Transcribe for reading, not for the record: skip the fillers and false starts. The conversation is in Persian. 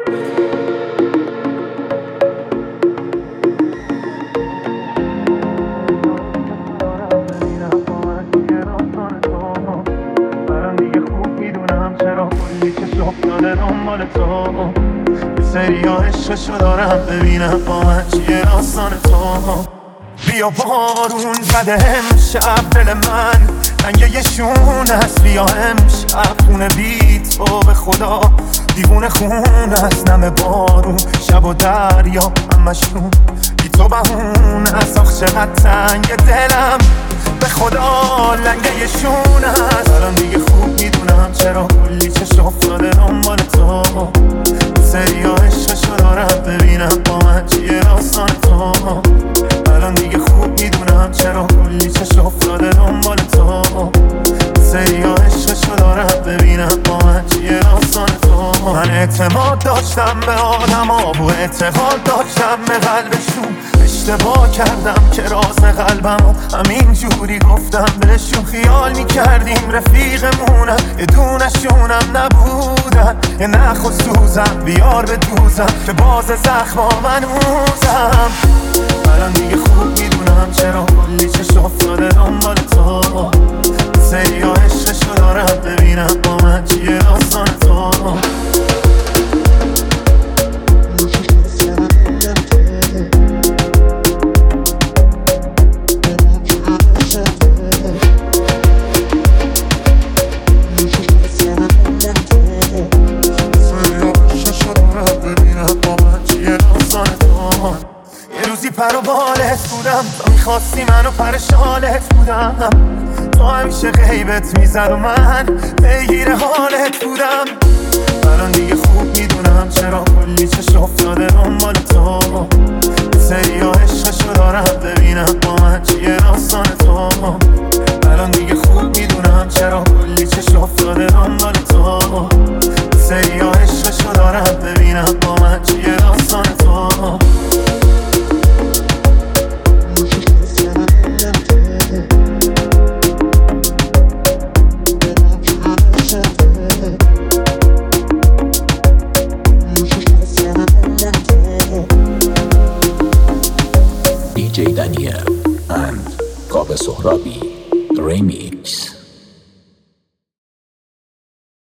سریا عشقشو دارم ببینم با من چیه داستان تو. بیا بارون زده امشب دل من رنگ یه شون است. بیا امشب خونه بی تو به خدا دیوونه خون است. نم بارون شب و دریا همشون بی تو بهون است. آخ چقدر تنگ دلم به خدا لنگه یه شون است. الان دیگه خوب میدونم چرا کلی چشم افتاده دنبال تو. سریا عشقشو دارم ببینم با من چیه داستان تو. الان دیگه خوب میدونم چرا کلی چشم افتاده دنبال تو. سریا عشقشو دارم ببینم با من چیه داستان تو. من اعتماد داشتم به آدما و اعتقاد داشتم به قلبشون. اشتباه کردم که راز قلبم همین جوری گفتم بهشون. خیال میکردیم رفیقمونم یه دونشونم نبودن. یه نخ و سوزم بیار به دوزم که باز زخما منوزم. الان دیگه خوب میدونم چرا کلی چشم افتاده دنبال تو. سریا عشقشو دارم ببینم با من چیه داستان تو. پر و بالت بودم تو میخواستی منو پر شالت بودم. تو همیشه غیبت میزد و من پیگیر حالت بودم. الان دیگه خوب میدونم چرا کلی چشم افتاده دنبال تو. سریا عشقشو دارم ببینم با من چیه داستان تو. الان دیگه خوب میدونم چرا کلی چشم افتاده دنبال تو. سریا عشقشو دارم ببینم با من چیه داستان تو. DJ Daniel and Kobe Sohrabi Remix.